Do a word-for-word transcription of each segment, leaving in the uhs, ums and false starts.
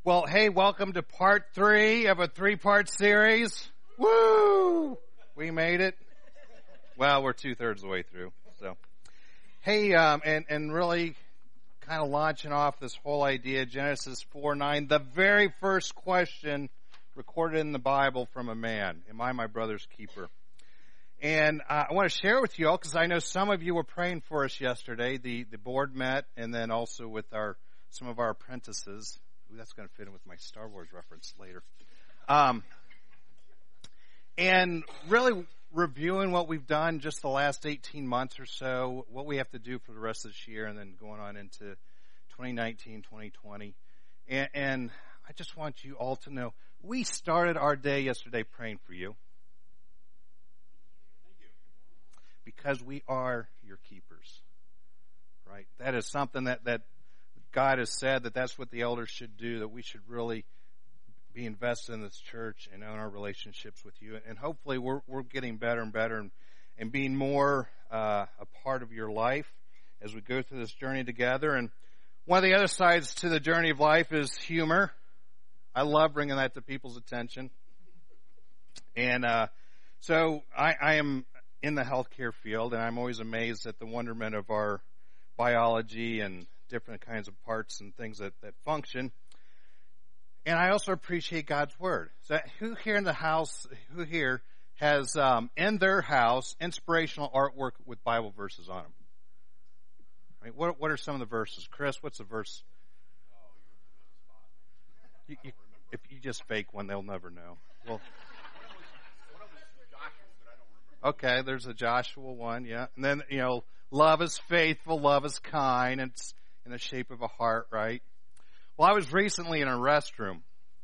Well, hey, welcome to part three of a three-part series. Woo! We made it. Well, we're two-thirds of the way through. So, hey, um, and, and really kind of launching off this whole idea, Genesis four nine, the very first question recorded in the Bible from a man, am I my brother's keeper? And uh, I want to share with you all, because I know some of you were praying for us yesterday. The, the board met, and then also with our some of our apprentices. Ooh, that's going to fit in with my Star Wars reference later. Um, and really reviewing what we've done just the last eighteen months or so, what we have to do for the rest of this year, and then going on into twenty nineteen, twenty twenty. And, and I just want you all to know, we started our day yesterday praying for you. Thank you. Because we are your keepers, right? That is something that, that God has said that that's what the elders should do, that we should really be invested in this church and own our relationships with you. And hopefully we're we're getting better and better and, and being more uh, a part of your life as we go through this journey together. And one of the other sides to the journey of life is humor. I love bringing that to people's attention. And uh, so I, I am in the healthcare field, and I'm always amazed at the wonderment of our biology and different kinds of parts and things that, that function. And I also appreciate God's Word. So who here in the house, who here has um, in their house inspirational artwork with Bible verses on them? Right? What, what are some of the verses? Chris, what's the verse? You, you, if you just fake one, they'll never know. Well, okay, there's a Joshua one, yeah. And then, you know, love is faithful, love is kind, and it's in the shape of a heart, right? Well, I was recently in a restroom.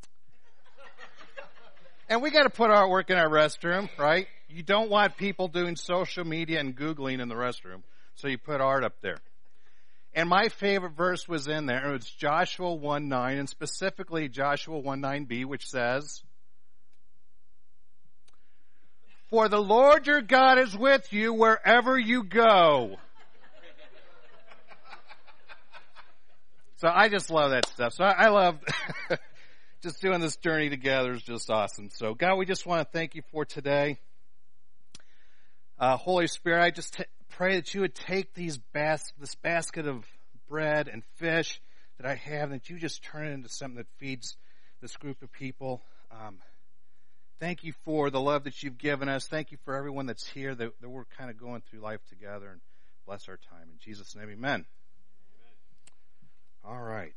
And we got to put artwork in our restroom, right? You don't want people doing social media and Googling in the restroom, so you put art up there. And my favorite verse was in there. It was Joshua one nine, and specifically Joshua one nine b, which says, "For the Lord your God is with you wherever you go." So I just love that stuff. So I, I love just doing this journey together is just awesome. So God, we just want to thank you for today. Uh, Holy Spirit, I just t- pray that you would take these bas- this basket of bread and fish that I have, and that you just turn it into something that feeds this group of people. Um, thank you for the love that you've given us. Thank you for everyone that's here, that, that we're kind of going through life together, and bless our time. In Jesus' name, amen. All right.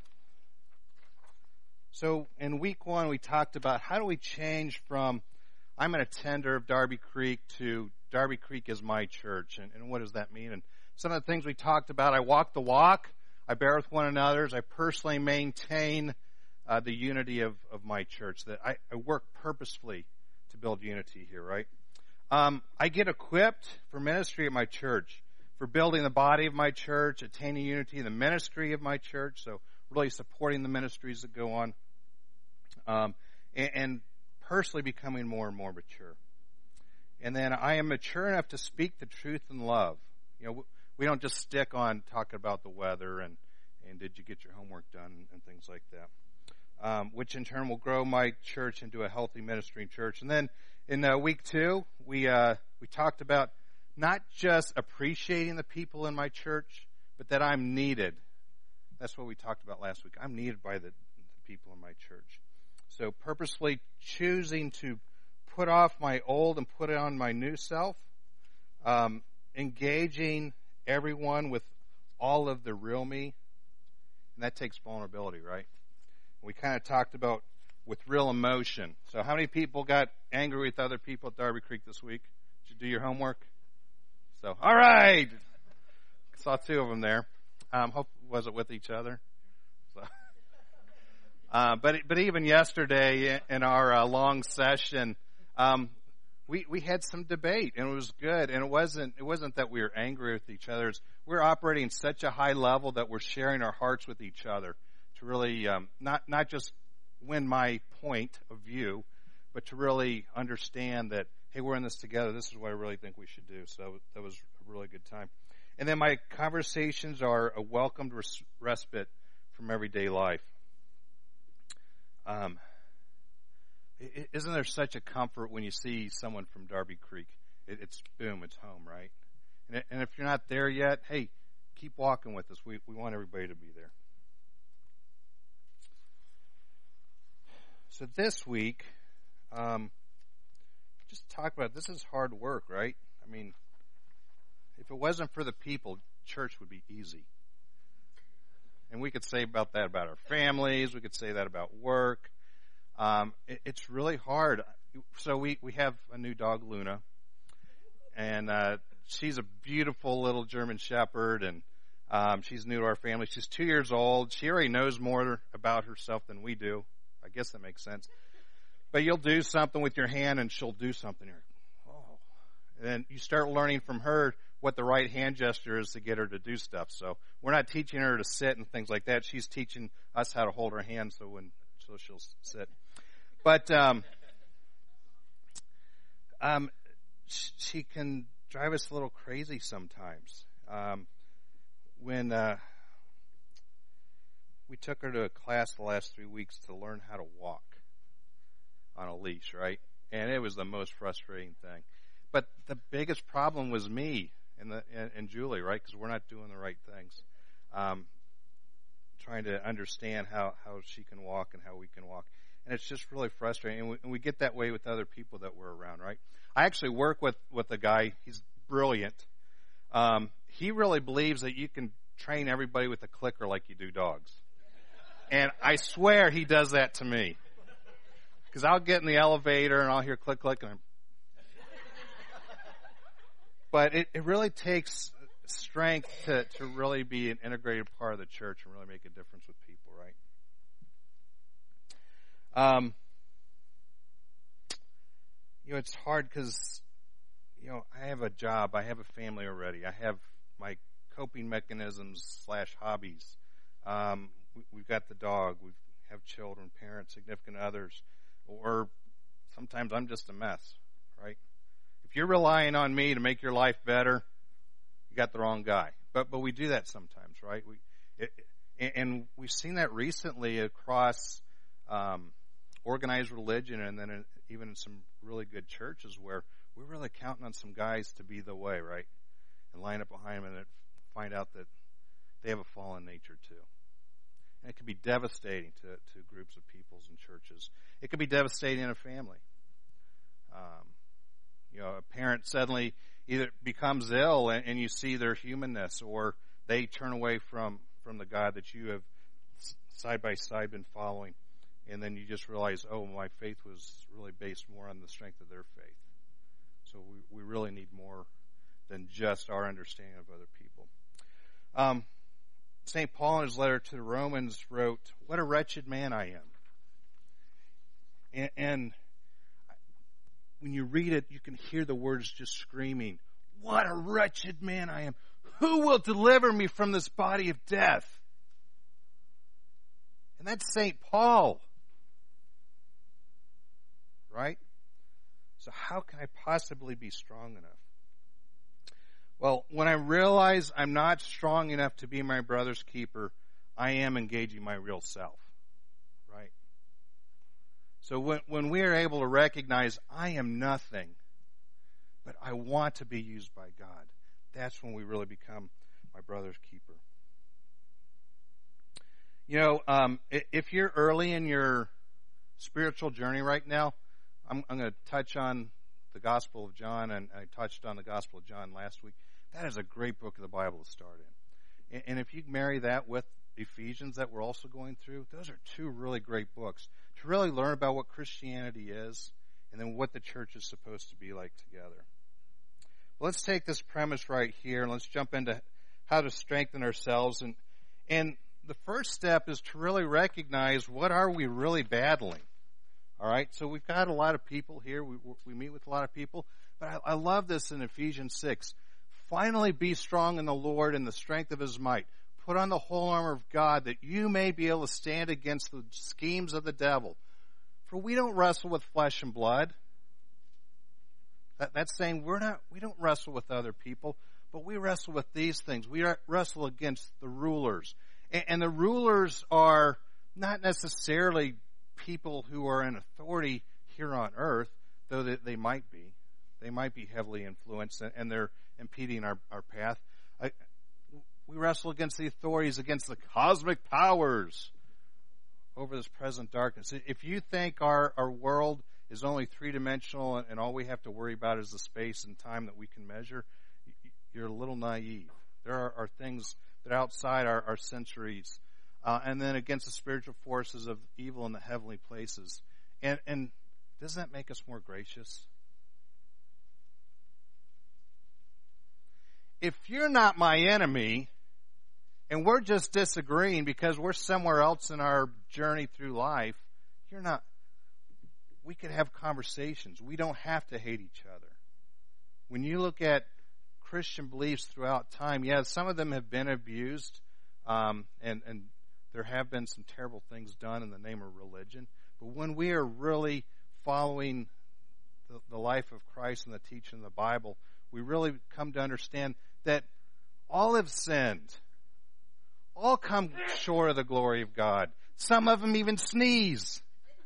So in week one, we talked about how do we change from I'm an attender of Darby Creek to Darby Creek is my church, and, and what does that mean? And some of the things we talked about, I walk the walk, I bear with one another, I personally maintain uh, the unity of, of my church, that I, I work purposefully to build unity here, right? Um, I get equipped for ministry at my church, for building the body of my church, attaining unity in the ministry of my church, so really supporting the ministries that go on, um, and, and personally becoming more and more mature. And then I am mature enough to speak the truth in love. You know, we don't just stick on talking about the weather and, and did you get your homework done and things like that, um, which in turn will grow my church into a healthy ministering church. And then in uh, week two, we uh, we talked about not just appreciating the people in my church, but that I'm needed. That's what we talked about last week. I'm needed by the, the people in my church. So purposefully choosing to put off my old and put on my new self, um, engaging everyone with all of the real me, and that takes vulnerability, right? We kind of talked about with real emotion. So how many people got angry with other people at Darby Creek this week? Did you do your homework? So, all right. Saw two of them there. Um, hope was it with each other? So, uh, but but even yesterday in our uh, long session, um, we we had some debate, and it was good. And it wasn't it wasn't that we were angry with each other. It's, we're operating at such a high level that we're sharing our hearts with each other to really um, not not just win my point of view, but to really understand that, hey, we're in this together. This is what I really think we should do. So that was a really good time. And then my conversations are a welcomed res- respite from everyday life. Um, isn't there such a comfort when you see someone from Darby Creek? It, it's boom, it's home, right? And, and if you're not there yet, hey, keep walking with us. We we want everybody to be there. So this week, um, just talk about, this is hard work, right? I mean, if it wasn't for the people, church would be easy. And we could say about that about our families. We could say that about work. Um, it, it's really hard. So we, we have a new dog, Luna. And uh, she's a beautiful little German Shepherd. And um, she's new to our family. She's two years old. She already knows more about herself than we do. I guess that makes sense. But you'll do something with your hand and she'll do something. You're, oh. And then you start learning from her what the right hand gesture is to get her to do stuff. So we're not teaching her to sit and things like that. She's teaching us how to hold her hand so when so she'll sit. But um, um, she can drive us a little crazy sometimes. Um, when uh, we took her to a class the last three weeks to learn how to walk on a leash, right? And it was the most frustrating thing. But the biggest problem was me and the and, and Julie, right? Because we're not doing the right things. Um, trying to understand how, how she can walk and how we can walk. And it's just really frustrating. And we, and we get that way with other people that we're around, right? I actually work with, with a guy. He's brilliant. Um, he really believes that you can train everybody with a clicker like you do dogs. And I swear he does that to me. Because I'll get in the elevator and I'll hear click, click, and I'm... But it, it really takes strength to, to really be an integrated part of the church and really make a difference with people, right? Um, you know, it's hard because, you know, I have a job. I have a family already. I have my coping mechanisms slash hobbies. Um, we, we've got the dog. We have children, parents, significant others. Or sometimes I'm just a mess, right? If you're relying on me to make your life better, you got the wrong guy. But but we do that sometimes, right? We it, and we've seen that recently across um, organized religion, and then in, even in some really good churches where we're really counting on some guys to be the way, right? And line up behind them and find out that they have a fallen nature too. And it can be devastating to, to groups of peoples and churches. It can be devastating in a family. Um, you know, a parent suddenly either becomes ill and, and you see their humanness, or they turn away from, from the God that you have side by side been following. And then you just realize, oh, my faith was really based more on the strength of their faith. So we, we really need more than just our understanding of other people. Um, Saint Paul in his letter to the Romans wrote, "What a wretched man I am." And, and when you read it, you can hear the words just screaming, "What a wretched man I am. Who will deliver me from this body of death?" And that's Saint Paul. Right? So how can I possibly be strong enough? Well, when I realize I'm not strong enough to be my brother's keeper, I am engaging my real self. Right? So when, when we are able to recognize I am nothing, but I want to be used by God, that's when we really become my brother's keeper. You know, um, if you're early in your spiritual journey right now, I'm, I'm going to touch on the Gospel of John, and I touched on the Gospel of John last week. That is a great book of the Bible to start in. And if you marry that with Ephesians that we're also going through, those are two really great books to really learn about what Christianity is and then what the church is supposed to be like together. Let's take this premise right here and let's jump into how to strengthen ourselves. And, and the first step is to really recognize what are we really battling. All right, so we've got a lot of people here. We, we meet with a lot of people. But I, I love this in Ephesians six. Finally be strong in the Lord and the strength of his might. Put on the whole armor of God that you may be able to stand against the schemes of the devil. For we don't wrestle with flesh and blood. That, that's saying we're not, we don't wrestle with other people, but we wrestle with these things. We wrestle against the rulers. And, and the rulers are not necessarily people who are in authority here on earth, though they, they might be. They might be heavily influenced, and they're impeding our, our path. I, we wrestle against the authorities, against the cosmic powers over this present darkness. If you think our, our world is only three-dimensional and all we have to worry about is the space and time that we can measure, you're a little naive. There are, are things that are outside our, our centuries. Uh, and then against the spiritual forces of evil in the heavenly places. And, and doesn't that make us more gracious? If you're not my enemy, and we're just disagreeing because we're somewhere else in our journey through life, you're not, we could have conversations. We don't have to hate each other. When you look at Christian beliefs throughout time, yeah, some of them have been abused, um, and, and there have been some terrible things done in the name of religion. But when we are really following the, the life of Christ and the teaching of the Bible, we really come to understand that all have sinned. All come short of the glory of God. Some of them even sneeze.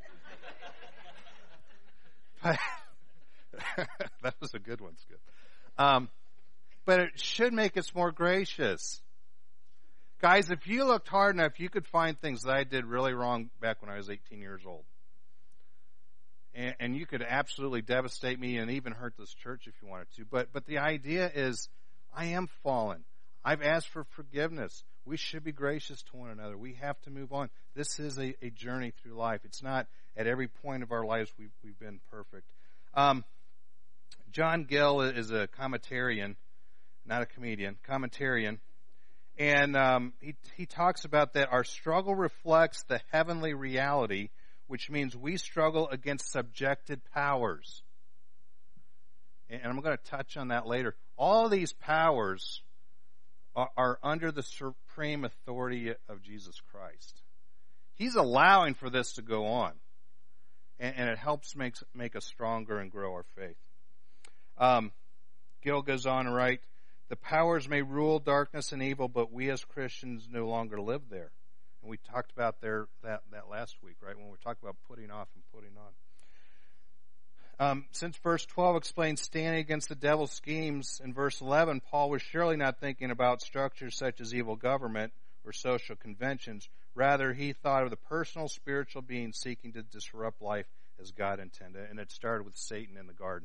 But that was a good one, Skip. Um, but it should make us more gracious. Guys, if you looked hard enough, you could find things that I did really wrong back when I was eighteen years old. And, and you could absolutely devastate me and even hurt this church if you wanted to. But, but the idea is, I am fallen. I've asked for forgiveness. We should be gracious to one another. We have to move on. This is a, a journey through life. It's not at every point of our lives we've, we've been perfect. Um, John Gill is a commentarian, not a comedian, commentarian. And um, he, he talks about that our struggle reflects the heavenly reality, which means we struggle against subjected powers. And I'm going to touch on that later. All these powers are, are under the supreme authority of Jesus Christ. He's allowing for this to go on. And, and it helps make, make us stronger and grow our faith. Um, Gill goes on to write, the powers may rule darkness and evil, but we as Christians no longer live there. And we talked about there that, that last week, right, when we talked about putting off and putting on. Um, since verse twelve explains standing against the devil's schemes, in verse eleven, Paul was surely not thinking about structures such as evil government or social conventions. Rather, he thought of the personal spiritual being seeking to disrupt life as God intended. And it started with Satan in the garden.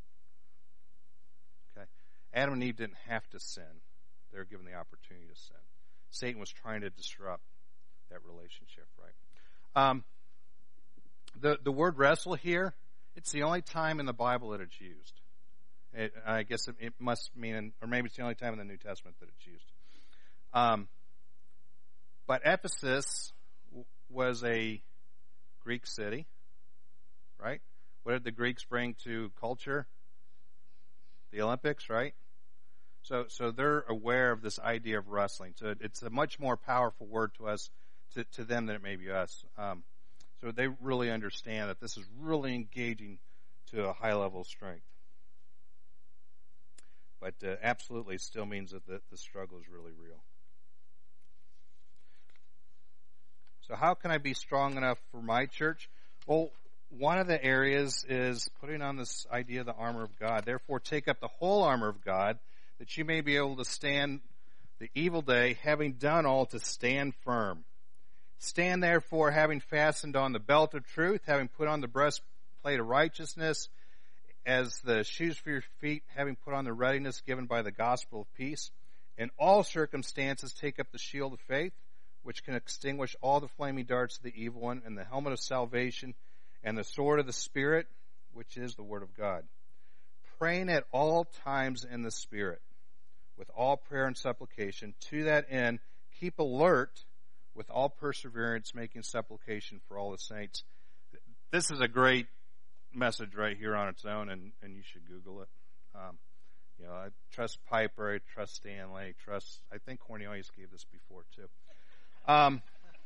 Okay, Adam and Eve didn't have to sin. They were given the opportunity to sin. Satan was trying to disrupt that relationship, right? Um, the the word wrestle here, it's the only time in the Bible that it's used. It, I guess it, it must mean, or maybe it's the only time in the New Testament that it's used. Um, but Ephesus w- was a Greek city, right? What did the Greeks bring to culture? The Olympics, right? So, so they're aware of this idea of wrestling. So it, it's a much more powerful word to us, to, to them than it may be us. Um, so they really understand that this is really engaging to a high level of strength. But uh, absolutely, it still means that the, the struggle is really real. So how can I be strong enough for my church? Well, one of the areas is putting on this idea of the armor of God. Therefore, take up the whole armor of God, that you may be able to stand the evil day, having done all to stand firm. Stand therefore, having fastened on the belt of truth, having put on the breastplate of righteousness, as the shoes for your feet, having put on the readiness given by the gospel of peace. In all circumstances, take up the shield of faith, which can extinguish all the flaming darts of the evil one, and the helmet of salvation, and the sword of the Spirit, which is the word of God. Praying at all times in the Spirit, with all prayer and supplication. To that end, keep alert with all perseverance, making supplication for all the saints. This is a great message right here on its own, and, and you should Google it. Um, you know, I trust Piper, I trust Stanley, trust, I think Cornelius gave this before too. Um,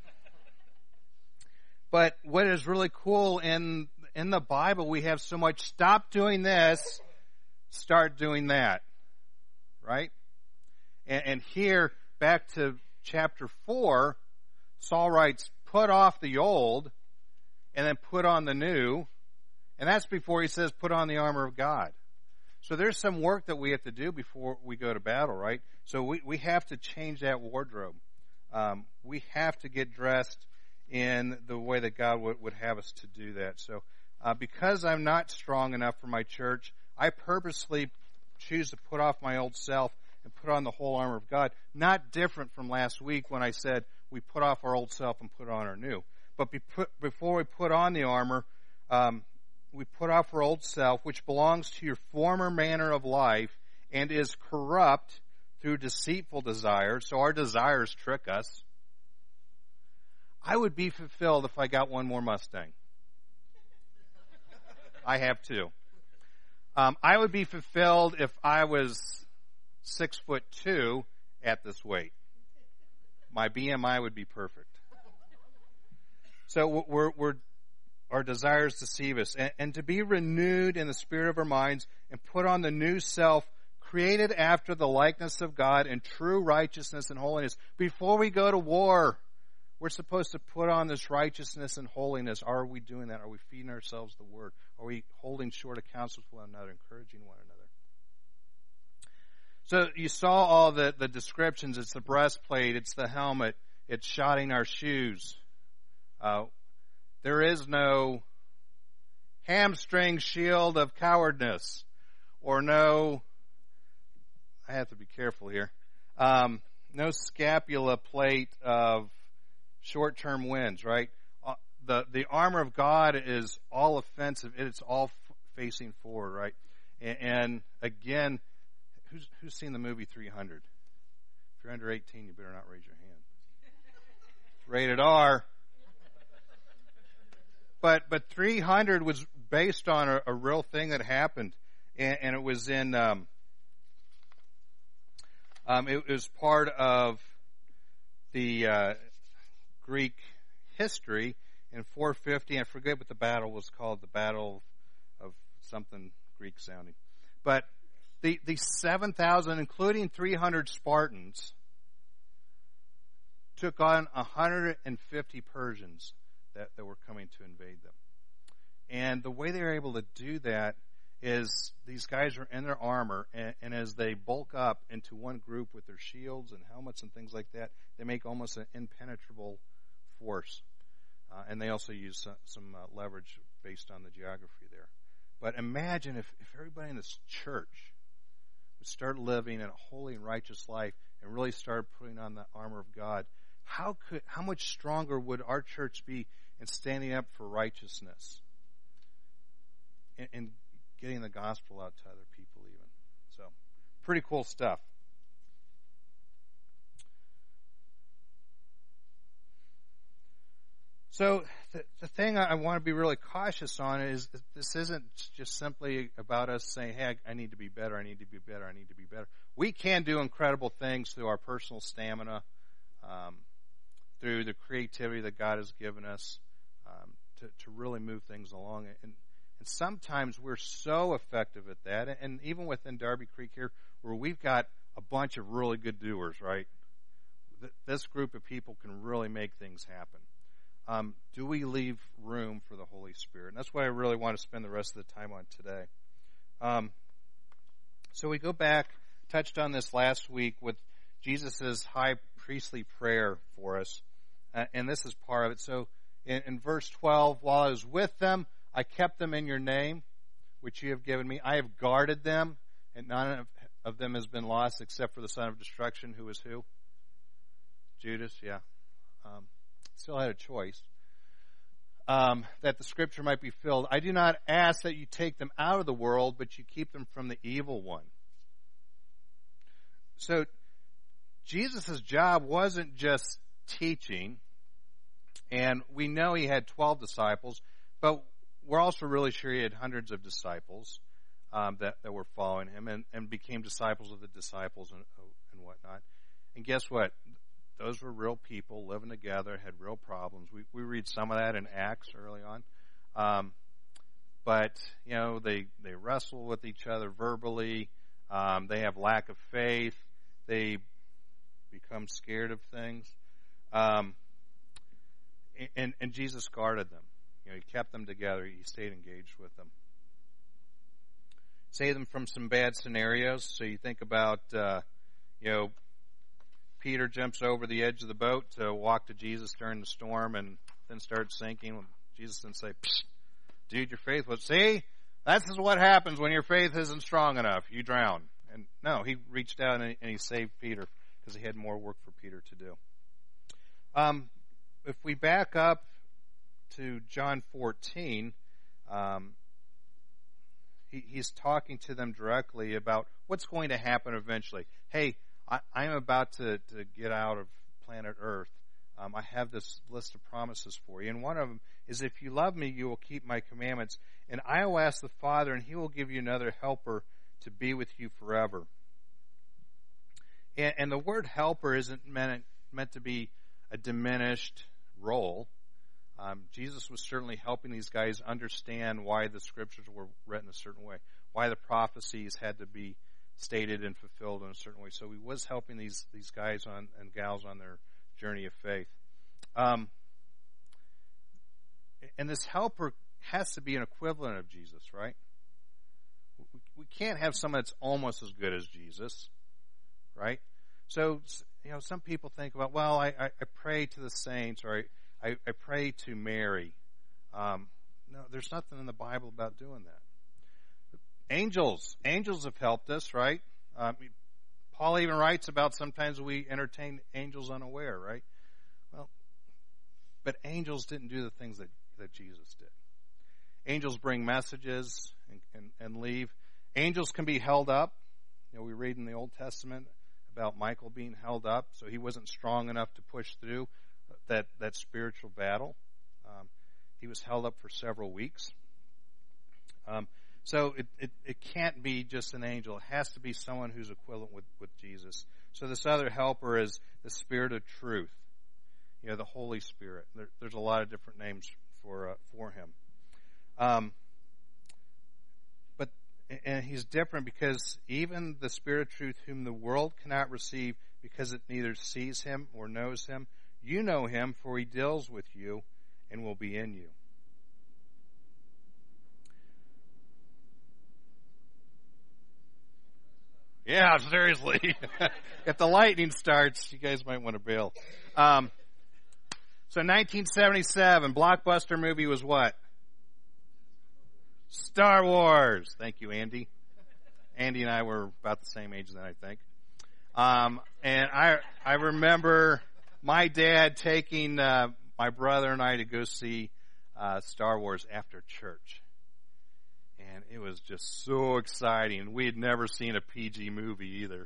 but what is really cool in in the Bible, we have so much, stop doing this, start doing that, right? And, and here, back to chapter four, Saul writes, put off the old and then put on the new. And that's before he says put on the armor of God. So there's some work that we have to do before we go to battle, right? So we, we have to change that wardrobe. Um, we have to get dressed in the way that God would, would have us to do that. So uh, because I'm not strong enough for my church, I purposely choose to put off my old self and put on the whole armor of God. Not different from last week when I said we put off our old self and put on our new. But be put, before we put on the armor, um, we put off our old self, which belongs to your former manner of life and is corrupt through deceitful desires. So our desires trick us. I would be fulfilled if I got one more Mustang. I have two. Um, I would be fulfilled if I was six foot two at this weight. My B M I would be perfect. So we're, we're our desires deceive us, and, and to be renewed in the spirit of our minds and put on the new self, created after the likeness of God in true righteousness and holiness. Before we go to war, we're supposed to put on this righteousness and holiness. Are we doing that? Are we feeding ourselves the word? Are we holding short accounts with one another, encouraging one another? So you saw all the, the descriptions. It's the breastplate, it's the helmet, it's shodding our shoes. Uh, there is no hamstring shield of cowardness, or no, I have to be careful here, um, no scapula plate of short-term wins, right? Uh, the the armor of God is all offensive. It's all f- facing forward, right? And, and again, who's who's seen the movie three hundred? If you're under eighteen, you better not raise your hand. It's rated R. But but three hundred was based on a, a real thing that happened, and, and it was in um, um, it, it was part of the uh, Greek history in four fifty. I forget what the battle was called, the Battle of something Greek sounding. But the the seven thousand, including three hundred Spartans, took on one hundred fifty Persians that, that were coming to invade them. And the way they were able to do that is these guys are in their armor, and, and as they bulk up into one group with their shields and helmets and things like that, they make almost an impenetrable force. Uh, and they also use some, some uh, leverage based on the geography there. But imagine if, if everybody in this church would start living in a holy and righteous life and really start putting on the armor of God. How could, how much stronger would our church be in standing up for righteousness and, and getting the gospel out to other people even? So, pretty cool stuff. So the, the thing I want to be really cautious on is that this isn't just simply about us saying, hey, I, I need to be better, I need to be better, I need to be better. We can do incredible things through our personal stamina, um, through the creativity that God has given us um, to, to really move things along. And, and sometimes we're so effective at that, and even within Darby Creek here, where we've got a bunch of really good doers, right? This group of people can really make things happen. Um, do we leave room for the Holy Spirit? And that's what I really want to spend the rest of the time on today. Um, so we go back, touched on this last week with Jesus' high priestly prayer for us. Uh, and this is part of it. So in, in verse twelve, while I was with them, I kept them in your name, which you have given me. I have guarded them, and none of, of them has been lost except for the son of destruction, who is who? Judas, yeah. Um, still had a choice. Um, that the scripture might be filled. I do not ask that you take them out of the world, but you keep them from the evil one. So Jesus' job wasn't just teaching, and we know he had twelve disciples, but we're also really sure he had hundreds of disciples um, that, that were following him and, and became disciples of the disciples and, and whatnot. And guess what? Those were real people living together, had real problems. We we read some of that in Acts early on. Um, but, you know, they, they wrestle with each other verbally. Um, they have lack of faith. They become scared of things. Um, and, and Jesus guarded them. You You know, he kept them together. He stayed engaged with them. Save them from some bad scenarios. So you think about, uh, you know, Peter jumps over the edge of the boat to walk to Jesus during the storm and then starts sinking. Jesus didn't say, dude, your faith was, see, this is what happens when your faith isn't strong enough. You drown. And no, he reached out and he saved Peter because he had more work for Peter to do. Um, if we back up to John fourteen, um, he, he's talking to them directly about what's going to happen eventually. Hey, I, I'm about to, to get out of planet Earth. Um, I have this list of promises for you. And one of them is, if you love me, you will keep my commandments. And I will ask the Father, and he will give you another helper to be with you forever. And, and the word helper isn't meant, meant to be a diminished role. Um, Jesus was certainly helping these guys understand why the scriptures were written a certain way, why the prophecies had to be stated and fulfilled in a certain way. So he was helping these, these guys on and gals on their journey of faith. Um, and this helper has to be an equivalent of Jesus, right? We, we can't have someone that's almost as good as Jesus, right? So, you know, some people think about, well, I, I, I pray to the saints, or I, I, I pray to Mary. Um, no, there's nothing in the Bible about doing that. Angels. Angels have helped us, right? Um, Paul even writes about sometimes we entertain angels unaware, right? Well, but angels didn't do the things that, that Jesus did. Angels bring messages and, and, and leave. Angels can be held up. You know, we read in the Old Testament about Michael being held up, so he wasn't strong enough to push through that, that spiritual battle. Um, he was held up for several weeks. Um, so it, it, it can't be just an angel. It has to be someone who's equivalent with, with Jesus. So this other helper is the Spirit of truth. You know, the Holy Spirit. There, there's a lot of different names for uh, for him. Um, but and he's different because even the Spirit of truth, whom the world cannot receive because it neither sees him or knows him, you know him, for he deals with you and will be in you. Yeah, seriously. If the lightning starts, you guys might want to bail. Um, so nineteen seventy-seven, blockbuster movie was what? Star Wars. Thank you, Andy. Andy and I were about the same age then, I think. Um, and I I remember my dad taking uh, my brother and I to go see uh, Star Wars after church. And it was just so exciting. We had never seen a P G movie either.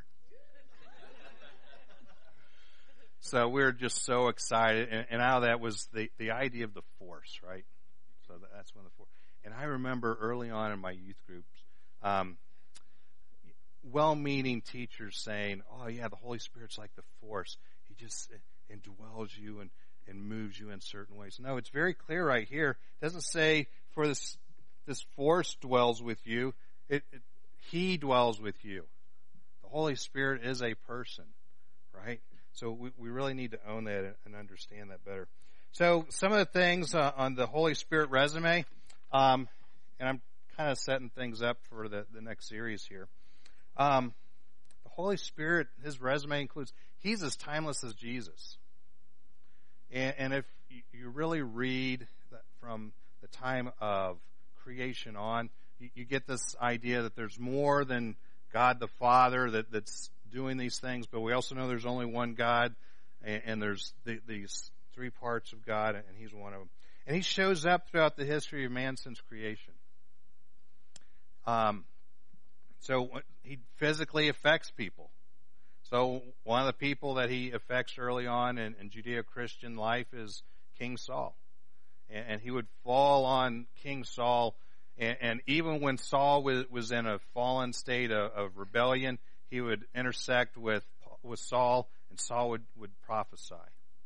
So we were just so excited. And, and out of that was the, the idea of the Force, right? So that's when the Force. And I remember early on in my youth groups, um, well-meaning teachers saying, oh, yeah, the Holy Spirit's like the Force. He just indwells you and, and moves you in certain ways. No, it's very clear right here. It doesn't say for this this Force dwells with you. It, it, he dwells with you. The Holy Spirit is a person, right? So we, we really need to own that and understand that better. So some of the things uh, on the Holy Spirit resume, um, and I'm kind of setting things up for the, the next series here. Um, the Holy Spirit, his resume includes, he's as timeless as Jesus. And, and if you, you really read that from the time of creation on, you, you get this idea that there's more than God the Father that, that's doing these things, but we also know there's only one God, and, and there's the, these three parts of God, and he's one of them. And he shows up throughout the history of man since creation. Um, so he physically affects people. So one of the people that he affects early on in, in Judeo-Christian life is King Saul. And, and he would fall on King Saul, and, and even when Saul was, was in a fallen state of, of rebellion, he would intersect with with Saul, and Saul would, would prophesy.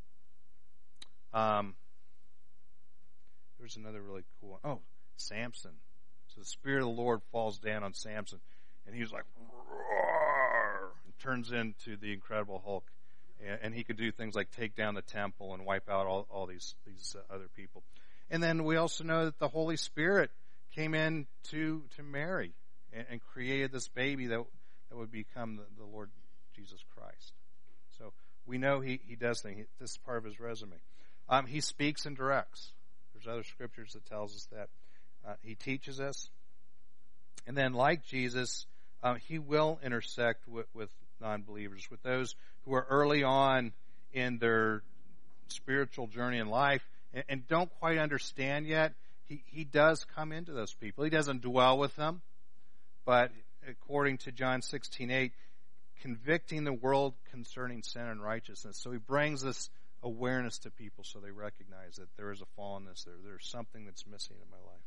Um, there's another really cool one. Oh, Samson. So the Spirit of the Lord falls down on Samson, and he's like, roar, and turns into the Incredible Hulk. And, and he could do things like take down the temple and wipe out all, all these, these uh, other people. And then we also know that the Holy Spirit came in to, to Mary and, and created this baby that, that would become the, the Lord Jesus Christ. So we know he, he does things. This is part of his resume. Um, he speaks and directs. There's other scriptures that tells us that. Uh, he teaches us. And then like Jesus, uh, he will intersect with, with non-believers, with those who are early on in their spiritual journey in life and, and don't quite understand yet. He, he does come into those people. He doesn't dwell with them, but according to John sixteen eight, convicting the world concerning sin and righteousness. So he brings this awareness to people so they recognize that there is a fallenness there. There's something that's missing in my life.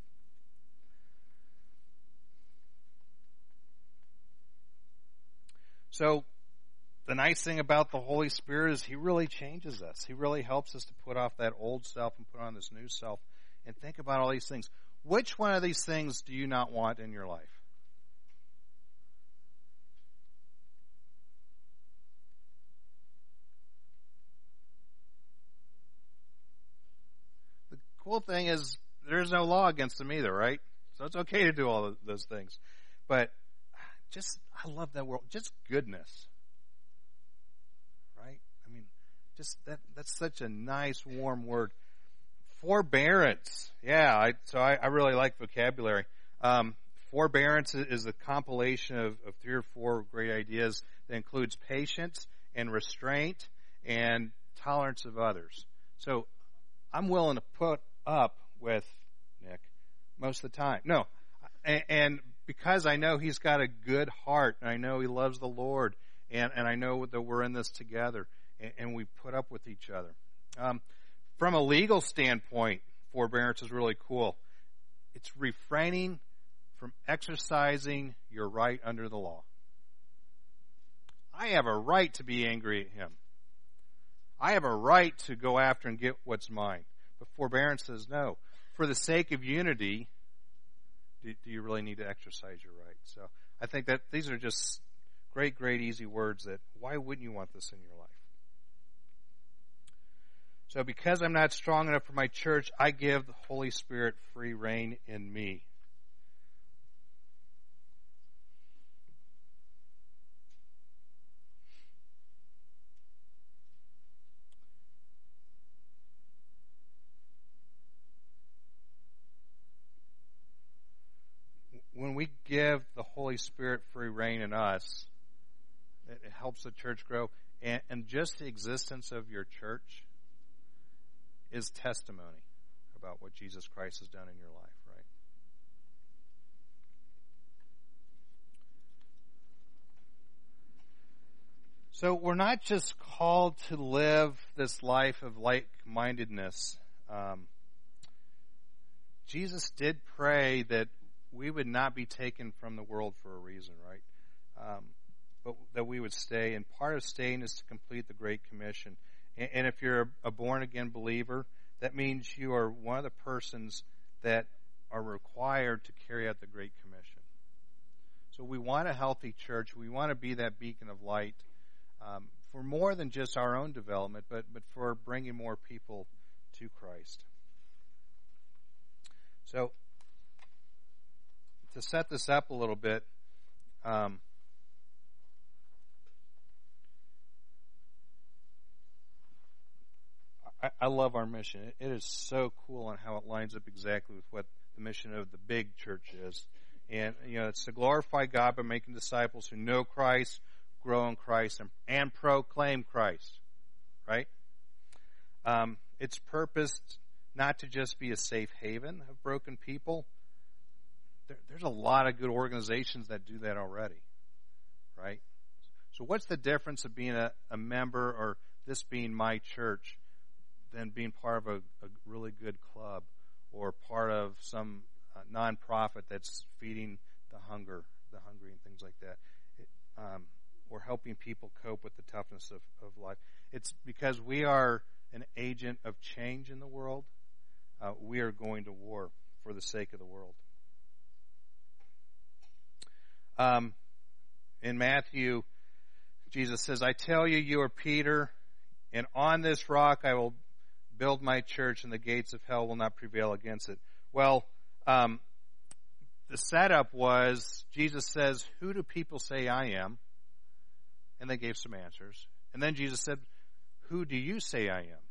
So the nice thing about the Holy Spirit is he really changes us. He really helps us to put off that old self and put on this new self and think about all these things. Which one of these things do you not want in your life? The cool thing is there's no law against them either, right? So it's okay to do all of those things. But just, I love that word, just goodness. Right? I mean, just that, that's such a nice, warm word. Forbearance. Yeah, I, so I, I really like vocabulary. Um, forbearance is a compilation of, of three or four great ideas that includes patience and restraint and tolerance of others. So I'm willing to put up with Nick most of the time. No, and, and because I know he's got a good heart, and I know he loves the Lord, and, and I know that we're in this together, and, and we put up with each other. Um, From a legal standpoint, forbearance is really cool. It's refraining from exercising your right under the law. I have a right to be angry at him. I have a right to go after and get what's mine. But forbearance says no. For the sake of unity, do, do you really need to exercise your right? So I think that these are just great, great, easy words that why wouldn't you want this in your life? So because I'm not strong enough for my church, I give the Holy Spirit free reign in me. When we give the Holy Spirit free reign in us, it helps the church grow. And, and just the existence of your church is testimony about what Jesus Christ has done in your life, right? So we're not just called to live this life of like-mindedness. Um, Jesus did pray that we would not be taken from the world for a reason, right? Um, but that we would stay. And part of staying is to complete the Great Commission. And if you're a born-again believer, that means you are one of the persons that are required to carry out the Great Commission. So we want a healthy church. We want to be that beacon of light um, for more than just our own development, but, but for bringing more people to Christ. So to set this up a little bit, um, I love our mission. It is so cool on how it lines up exactly with what the mission of the big church is. And, you know, it's to glorify God by making disciples who know Christ, grow in Christ, and, and proclaim Christ. Right? Um, it's purposed not to just be a safe haven of broken people. There, there's a lot of good organizations that do that already. Right? So what's the difference of being a, a member or this being my church than being part of a, a really good club or part of some uh, nonprofit that's feeding the hunger, the hungry and things like that, it, um, or helping people cope with the toughness of, of life. It's because we are an agent of change in the world. Uh, we are going to war for the sake of the world. Um, in Matthew, Jesus says, I tell you, you are Peter, and on this rock I will build my church, and the gates of hell will not prevail against it. Well, um, the setup was Jesus says, who do people say I am? And they gave some answers. And then Jesus said, who do you say I am?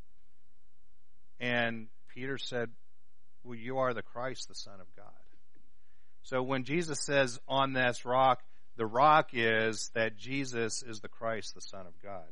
And Peter said, well, you are the Christ, the Son of God. So when Jesus says on this rock, the rock is that Jesus is the Christ, the Son of God.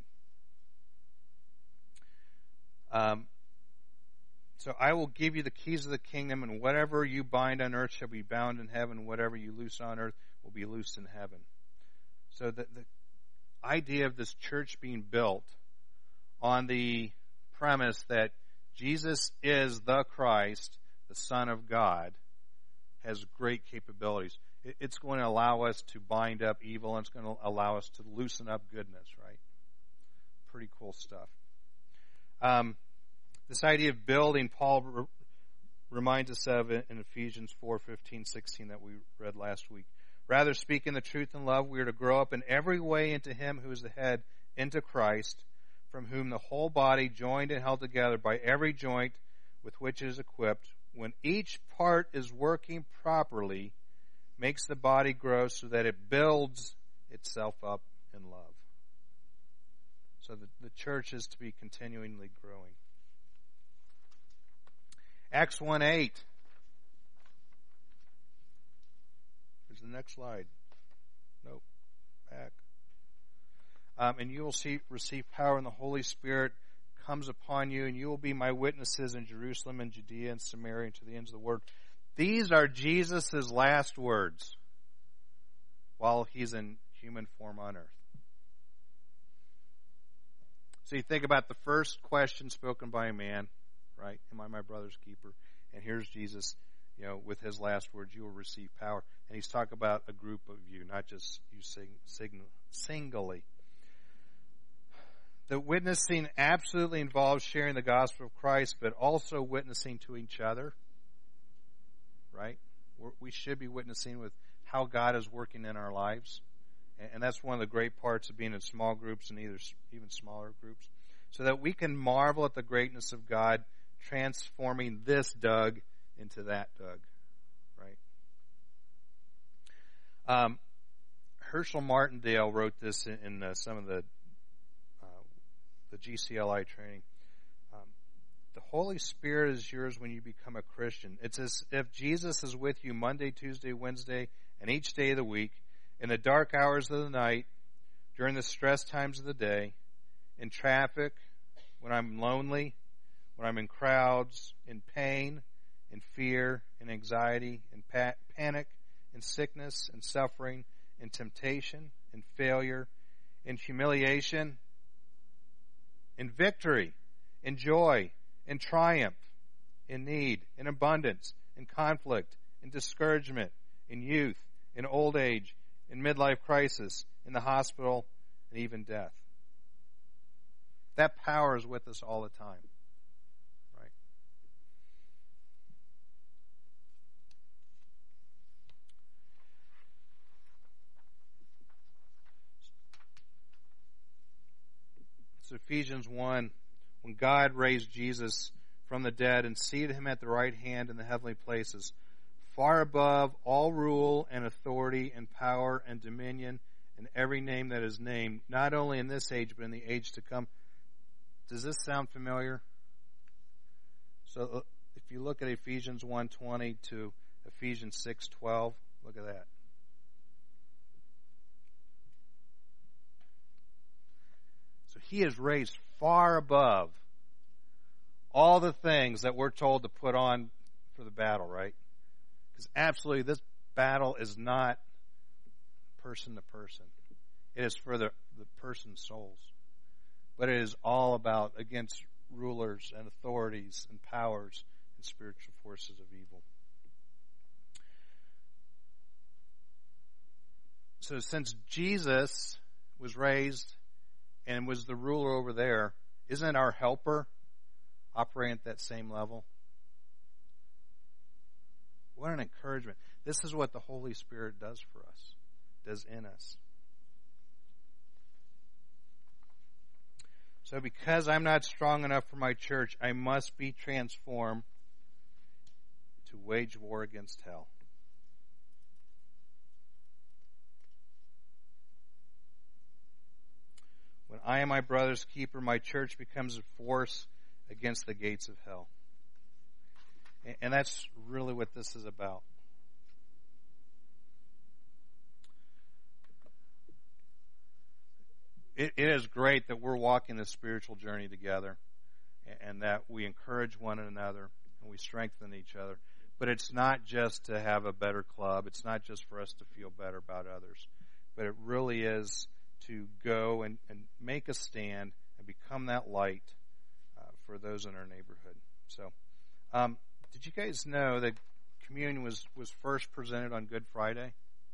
Um, so I will give you the keys of the kingdom, and whatever you bind on earth shall be bound in heaven, whatever you loose on earth will be loosed in heaven. So the, the idea of this church being built on the premise that Jesus is the Christ, the Son of God, has great capabilities. It, it's going to allow us to bind up evil, and it's going to allow us to loosen up goodness, right? Pretty cool stuff. Um, this idea of building, Paul re- reminds us of it in Ephesians four, fifteen, sixteen that we read last week. Rather, speaking the truth in love, we are to grow up in every way into Him who is the head, into Christ, from whom the whole body, joined and held together by every joint with which it is equipped, when each part is working properly, makes the body grow so that it builds itself up in love. So the, the church is to be continually growing. Acts one eight. Here's the next slide. Nope. Back. Um, and you will see, receive power, and the Holy Spirit comes upon you, and you will be my witnesses in Jerusalem and Judea and Samaria and to the ends of the world. These are Jesus' last words while he's in human form on earth. So you think about the first question spoken by a man, right? Am I my brother's keeper? And here's Jesus, you know, with his last words, you will receive power. And he's talking about a group of you, not just you sing, sing, singly. The witnessing absolutely involves sharing the gospel of Christ, but also witnessing to each other, right? We're, we should be witnessing with how God is working in our lives. And that's one of the great parts of being in small groups and either even smaller groups, so that we can marvel at the greatness of God transforming this Doug into that Doug, right? Um, Herschel Martindale wrote this in, in uh, some of the uh, the G C L I training. Um, the Holy Spirit is yours when you become a Christian. It's as if Jesus is with you Monday, Tuesday, Wednesday, and each day of the week, in the dark hours of the night, during the stress times of the day, in traffic, when I'm lonely, when I'm in crowds, in pain, in fear, in anxiety, in pa- panic, in sickness, in suffering, in temptation, in failure, in humiliation, in victory, in joy, in triumph, in need, in abundance, in conflict, in discouragement, in youth, in old age, in midlife crisis, in the hospital, and even death. That power is with us all the time. Right? So Ephesians one, when God raised Jesus from the dead and seated him at the right hand in the heavenly places, far above all rule and authority and power and dominion and every name that is named, not only in this age but in the age to come. Does this sound familiar? So if you look at Ephesians one twenty to Ephesians six twelve, look at that. So he is raised far above all the things that we're told to put on for the battle, right? Because absolutely this battle is not person to person. It is for the, the person's souls. But it is all about against rulers and authorities and powers and spiritual forces of evil. So since Jesus was raised and was the ruler over there, isn't our helper operating at that same level? What an encouragement. This is what the Holy Spirit does for us, does in us. So because I'm not strong enough for my church, I must be transformed to wage war against hell. When I am my brother's keeper, my church becomes a force against the gates of hell. And that's really what this is about. It, it is great that we're walking this spiritual journey together and that we encourage one another and we strengthen each other. But it's not just to have a better club. It's not just for us to feel better about others. But it really is to go and, and make a stand and become that light uh, for those in our neighborhood. So, um, did you guys know that communion was, was first presented on Good Friday?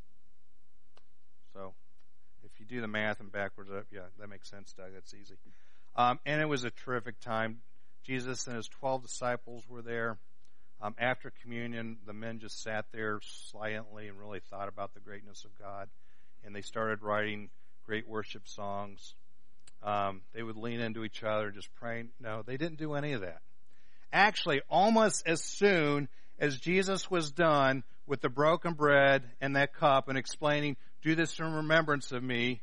So, if you do the math and backwards up, yeah, that makes sense, Doug. That's easy. Um, and it was a terrific time. Jesus and his twelve disciples were there. Um, after communion, the men just sat there silently and really thought about the greatness of God. And they started writing great worship songs. Um, they would lean into each other just praying. No, they didn't do any of that. Actually, almost as soon as Jesus was done with the broken bread and that cup and explaining, do this in remembrance of me,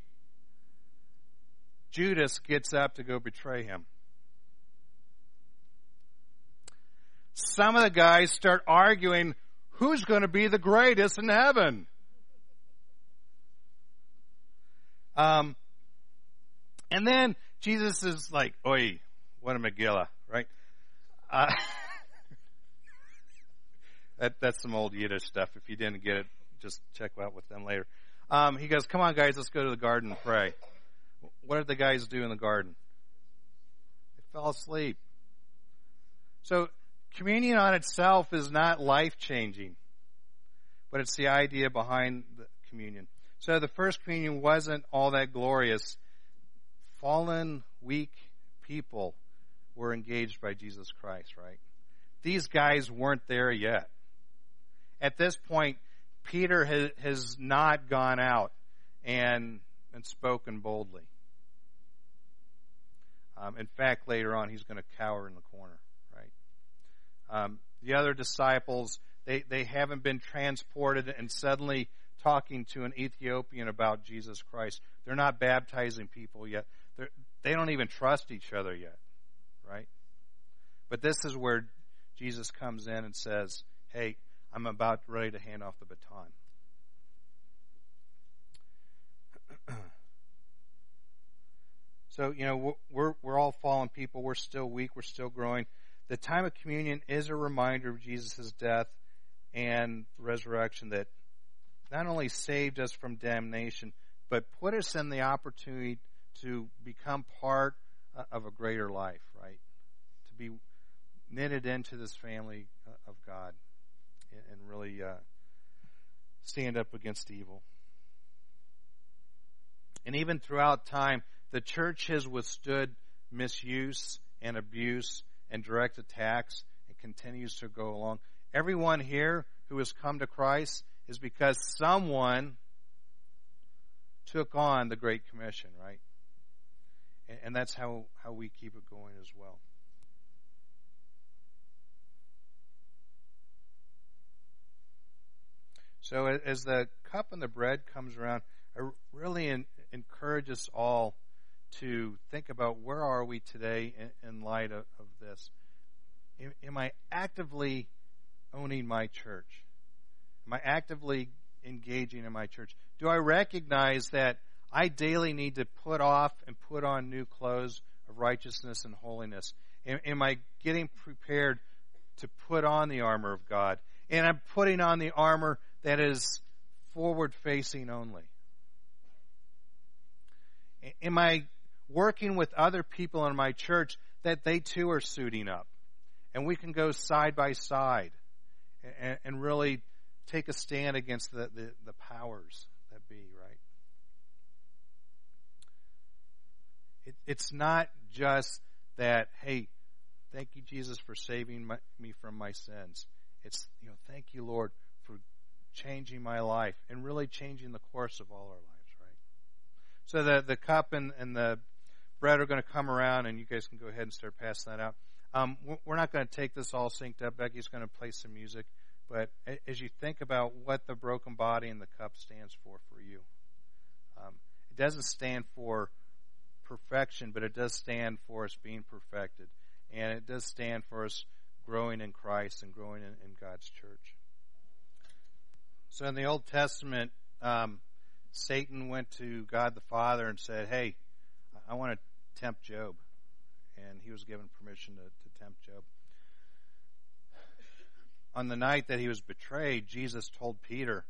Judas gets up to go betray him. Some of the guys start arguing, who's going to be the greatest in heaven? Um, and then Jesus is like, oi, what a Megillah, right? Uh, that, that's some old Yiddish stuff. If you didn't get it, just check out with them later. Um, he goes, come on, guys, let's go to the garden and pray. What did the guys do in the garden? They fell asleep. So communion on itself is not life-changing, but it's the idea behind the communion. So the first communion wasn't all that glorious. Fallen, weak people were engaged by Jesus Christ, right? These guys weren't there yet. At this point, Peter has, has not gone out and, and spoken boldly. Um, in fact, later on, he's going to cower in the corner, right? Um, the other disciples, they, they haven't been transported and suddenly talking to an Ethiopian about Jesus Christ. They're not baptizing people yet. They're, they don't even trust each other yet, right? But this is where Jesus comes in and says, hey, I'm about ready to hand off the baton. So, you know, we're we're all fallen people. We're still weak. We're still growing. The time of communion is a reminder of Jesus' death and resurrection that not only saved us from damnation, but put us in the opportunity to become part of a greater life, right? To be knitted into this family of God and really uh, stand up against evil. And even throughout time, the church has withstood misuse and abuse and direct attacks and continues to go along. Everyone here who has come to Christ is because someone took on the Great Commission, right? And, and that's how, how we keep it going as well. So as the cup and the bread comes around, I really in, encourage us all to think about where are we today in, in light of, of this. Am, am I actively owning my church? Am I actively engaging in my church? Do I recognize that I daily need to put off and put on new clothes of righteousness and holiness? Am, am I getting prepared to put on the armor of God? And I'm putting on the armor that is forward-facing only. Am I working with other people in my church that they too are suiting up? And we can go side by side and, and really take a stand against the, the, the powers that be, right? It, it's not just that, hey, thank you, Jesus, for saving my, me from my sins. It's, you know, thank you, Lord, for changing my life and really changing the course of all our lives, right? So the, the cup and, and the bread are going to come around, and you guys can go ahead and start passing that out. Um, we're not going to take this all synced up. Becky's going to play some music. But as you think about what the broken body and the cup stands for for you, um, it doesn't stand for perfection, but it does stand for us being perfected. And it does stand for us growing in Christ and growing in, in God's church. So in the Old Testament, um, Satan went to God the Father and said, hey, I want to tempt Job. And he was given permission to, to tempt Job. On the night that he was betrayed, Jesus told Peter,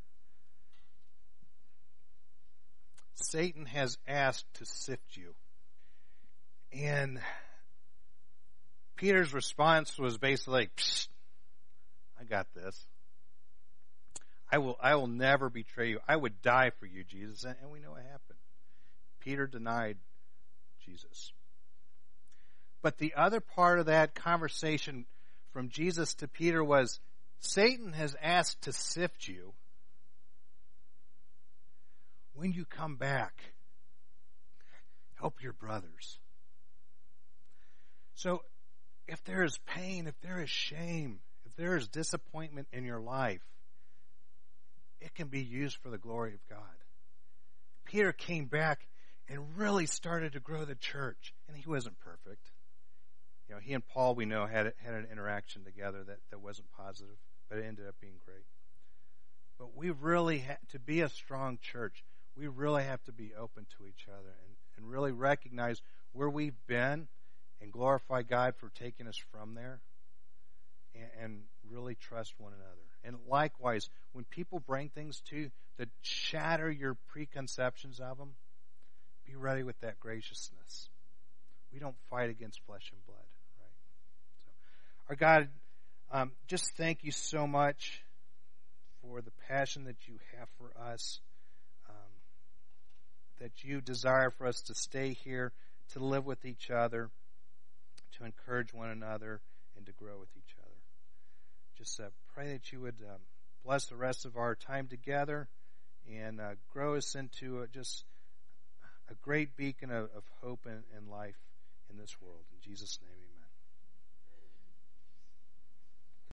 Satan has asked to sift you. And Peter's response was basically like, Psst, I got this. I will I will never betray you. I would die for you, Jesus. And we know what happened. Peter denied Jesus. But the other part of that conversation from Jesus to Peter was, Satan has asked to sift you. When you come back, help your brothers. So if there is pain, if there is shame, if there is disappointment in your life, it can be used for the glory of God. Peter came back and really started to grow the church. And he wasn't perfect. You know, he and Paul, we know, had had an interaction together that, that wasn't positive, but it ended up being great. But we really have to be a strong church. We really have to be open to each other and, and really recognize where we've been and glorify God for taking us from there, and, and really trust one another. And likewise, when people bring things to you that shatter your preconceptions of them, be ready with that graciousness. We don't fight against flesh and blood, right? So, our God, um, just thank you so much for the passion that you have for us, um, that you desire for us to stay here, to live with each other, to encourage one another, and to grow with each other. Just uh, pray that you would um, bless the rest of our time together and uh, grow us into a, just a great beacon of, of hope and, and life in this world. In Jesus' name, amen.